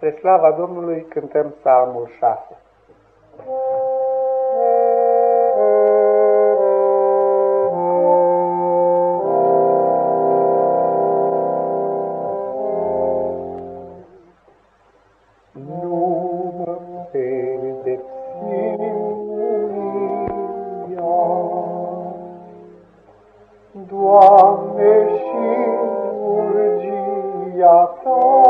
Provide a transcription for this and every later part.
Spre slava Domnului cântăm psalmul 6. Nu mă pedepsi mânia, Doamne, și urgia Ta,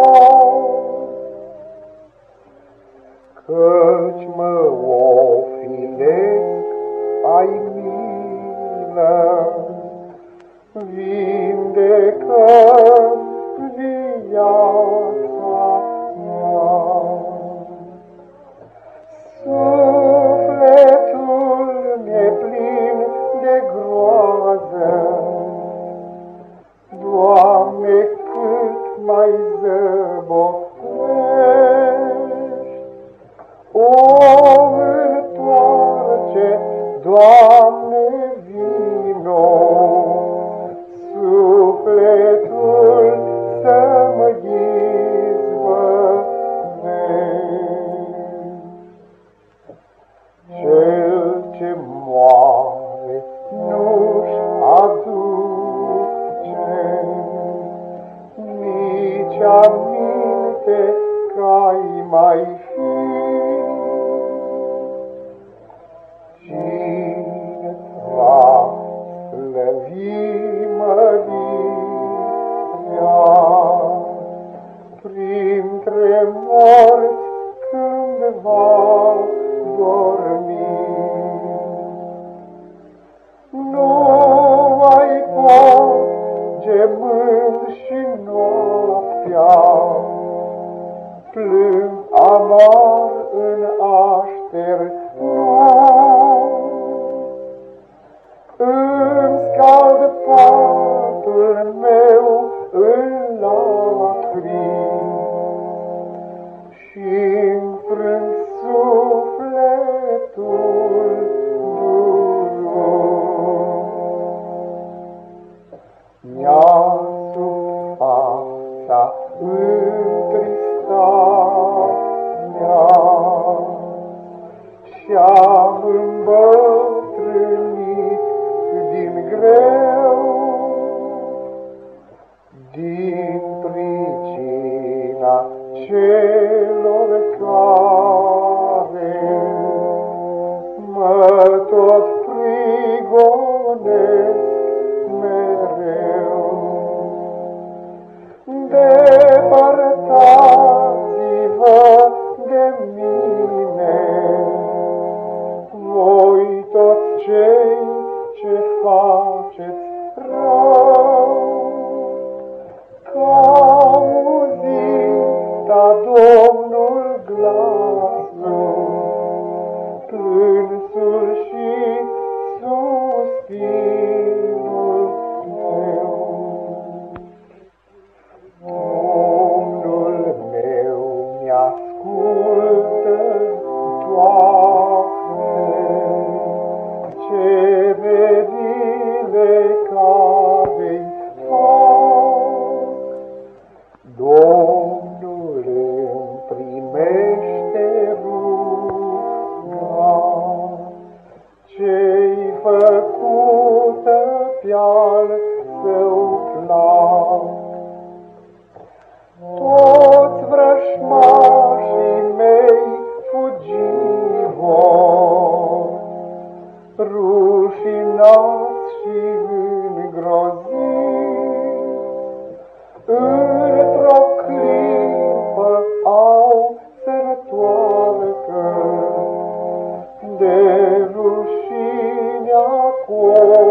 căci mă ofilesc, ai milă, vindecă-mi viața mea. Sufletul mi-e plin de groază, Doamne, cât mai zăbovești, o întoarce, Doamne, vino, sufletul să mă izbăvești. Cel ce moare nu-și aduce nici aminte că-ai mai fi. Cine va slăvi mărirea printre morți când va dormi? Nu mai pot, gemând și noaptea, plâng amar în așternut. Îmi scald patul meu în lacrimi și-mi frâng sufletul durut. Mi-a sub fața întristat mea și-am îmbătrânit din greu, din pricina celor care mă tot prigonesc mereu. Depărtați-vă de mine, voi toți cei ce faceți rău, că auziți-a Domnul glasul, plânsul și suspinul meu. Domnul meu mi-ascultă, Doamne, cererile care-i fac. Domnul îmi primește ruga, ce-i făcută pe-al său plac. Toți vrăjmașii mei fugi vor, rușinați și îngroziți, într-o clipă au să rătoarcă de rușinea